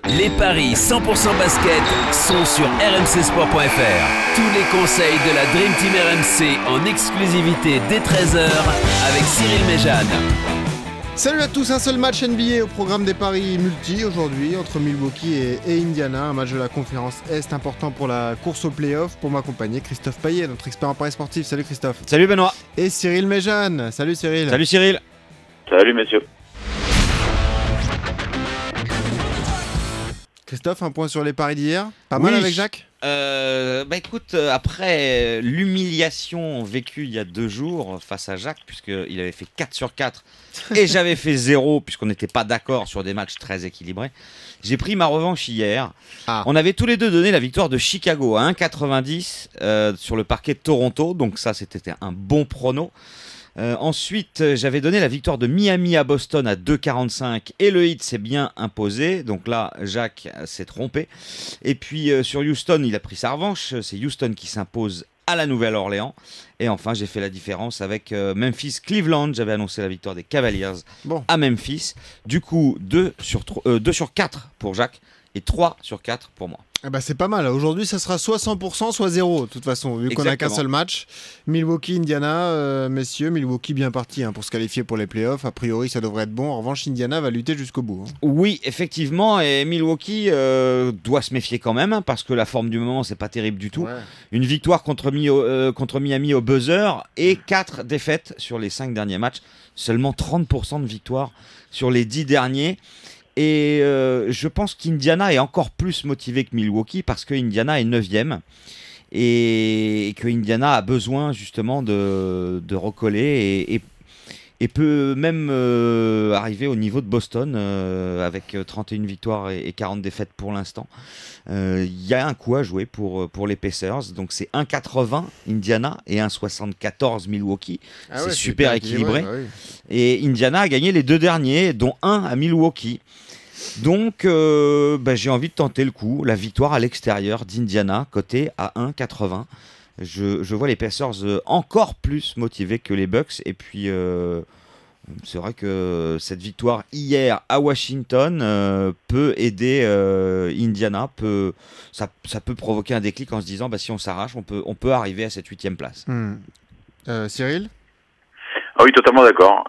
Les paris 100% basket sont sur rmcsport.fr. Tous les conseils de la Dream Team RMC en exclusivité dès 13h avec Cyril Méjeanne. Salut à tous, un seul match NBA au programme des paris multi aujourd'hui entre Milwaukee et Indiana, un match de la conférence Est important pour la course au play-off. Pour m'accompagner, Christophe Payet, notre expert en paris sportif. Salut Christophe. Salut Benoît. Et Cyril Méjeanne. Salut Cyril. Salut Cyril. Salut messieurs. Christophe, un point sur les paris d'hier. Pas mal avec Jacques. Écoute, après l'humiliation vécue il y a 2 jours face à Jacques, puisqu'il avait fait 4 sur 4 et j'avais fait 0 puisqu'on n'était pas d'accord sur des matchs très équilibrés, j'ai pris ma revanche hier. On avait tous les deux donné la victoire de Chicago à 1,90 sur le parquet de Toronto, donc ça c'était un bon prono. Ensuite, j'avais donné la victoire de Miami à Boston à 2,45 et le Heat s'est bien imposé. Donc là, Jacques s'est trompé. Et puis sur Houston, il a pris sa revanche. C'est Houston qui s'impose à la Nouvelle-Orléans. Et enfin, j'ai fait la différence avec Memphis-Cleveland. J'avais annoncé la victoire des Cavaliers à Memphis. Du coup, 2 sur 4 pour Jacques et 3 sur 4 pour moi. Ah bah c'est pas mal. Aujourd'hui, ça sera soit 100%, soit 0, de toute façon, vu qu'on n'a qu'un seul match. Milwaukee-Indiana, messieurs, Milwaukee bien parti pour se qualifier pour les playoffs. A priori, ça devrait être bon. En revanche, Indiana va lutter jusqu'au bout. Oui, effectivement, et Milwaukee doit se méfier quand même, parce que la forme du moment, c'est pas terrible du tout. Ouais. Une victoire contre Miami au buzzer et 4 défaites sur les 5 derniers matchs. Seulement 30% de victoire sur les 10 derniers. Et je pense qu'Indiana est encore plus motivé que Milwaukee parce que Indiana est 9e et que Indiana a besoin justement de recoller et peut même arriver au niveau de Boston avec 31 victoires et 40 défaites pour l'instant. Il y a un coup à jouer pour les Pacers, donc c'est 1,80 Indiana et 1,74 Milwaukee. C'est super équilibré. Et Indiana a gagné les 2 derniers, dont un à Milwaukee. Donc j'ai envie de tenter le coup, la victoire à l'extérieur d'Indiana, cotée à 1,80. Je vois les Pacers encore plus motivés que les Bucks. Et puis c'est vrai que cette victoire hier à Washington peut aider Indiana. Ça peut provoquer un déclic en se disant si on s'arrache, on peut arriver à cette 8e place. Cyril ? Ah oui, totalement d'accord.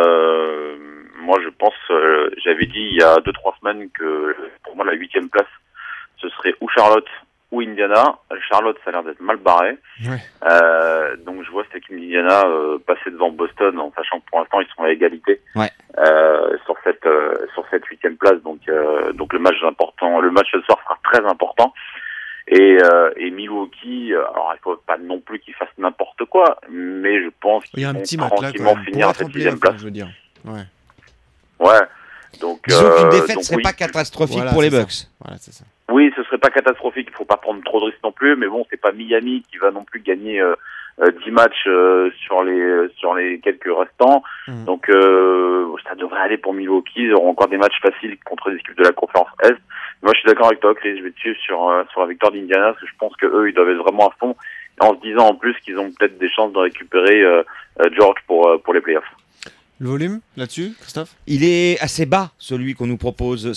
Moi, je pense, j'avais dit il y a 2-3 semaines que pour moi la 8e place, ce serait ou Charlotte ou Indiana. Charlotte, ça a l'air d'être mal barré. Ouais. Donc je vois cette équipe d'Indiana passer devant Boston, en sachant que pour l'instant ils sont à égalité sur cette 8e place. Donc le match important, le match ce soir sera très important. Et Milwaukee, alors il faut pas non plus qu'ils fassent n'importe quoi, mais je pense qu'ils vont tranquillement finir à cette 6e place. Je veux dire. Ouais. Donc, disons qu'une défaite serait pas catastrophique pour les Bucks. Voilà, c'est ça. Oui, ce serait pas catastrophique. Il faut pas prendre trop de risques non plus. Mais bon, c'est pas Miami qui va non plus gagner 10 matchs sur les quelques restants. Donc, ça devrait aller pour Milwaukee. Ils auront encore des matchs faciles contre les équipes de la conférence Est. Moi, je suis d'accord avec toi, Chris. Je vais te suivre sur la victoire d'Indiana parce que je pense que eux, ils doivent être vraiment à fond. En se disant en plus qu'ils ont peut-être des chances de récupérer George pour les playoffs. Le volume là-dessus, Christophe ? Il est assez bas, celui qu'on nous propose,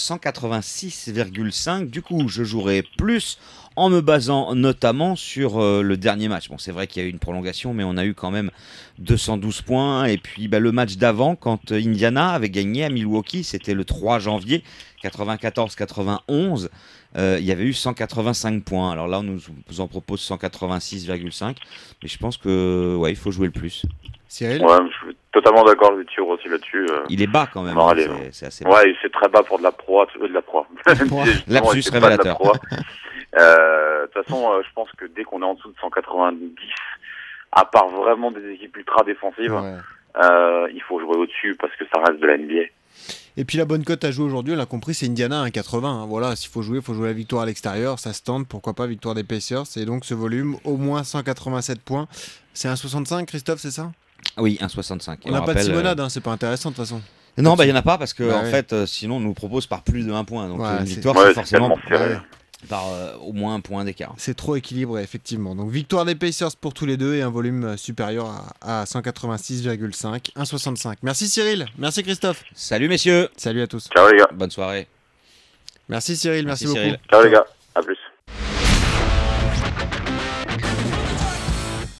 186,5. Du coup, je jouerai plus en me basant notamment sur le dernier match. Bon, c'est vrai qu'il y a eu une prolongation, mais on a eu quand même 212 points. Et puis le match d'avant, quand Indiana avait gagné à Milwaukee, c'était le 3 janvier, 94-91. Il y avait eu 185 points. Alors là, on nous en propose 186,5. Mais je pense que il faut jouer le plus. Cyril ? Ouais, je suis totalement d'accord, je vais te suivre aussi là-dessus. Il est bas quand même. C'est assez bas. Ouais, c'est très bas pour de la proie. Lapsus révélateur. De toute façon, je pense que dès qu'on est en dessous de 190, à part vraiment des équipes ultra défensives, il faut jouer au-dessus parce que ça reste de la NBA. Et puis la bonne cote à jouer aujourd'hui, on l'a compris, c'est Indiana à 1,80. Voilà, s'il faut jouer la victoire à l'extérieur, ça se tente, pourquoi pas victoire des Pacers. Et donc ce volume, au moins 187 points. C'est 1,65, Christophe, c'est ça ? Oui, 1,65. On n'a pas de Simonade, c'est pas intéressant de toute façon. Non, il n'y en a pas parce que fait, sinon on nous propose par plus de 1 point. Donc une victoire, c'est forcément par au moins 1 point d'écart. C'est trop équilibré, effectivement. Donc victoire des Pacers pour tous les deux et un volume supérieur à 186,5, 1,65. Merci Cyril, merci Christophe. Salut messieurs. Salut à tous. Ciao les gars. Bonne soirée. Merci Cyril, merci beaucoup. Cyril. Ciao les gars, à plus.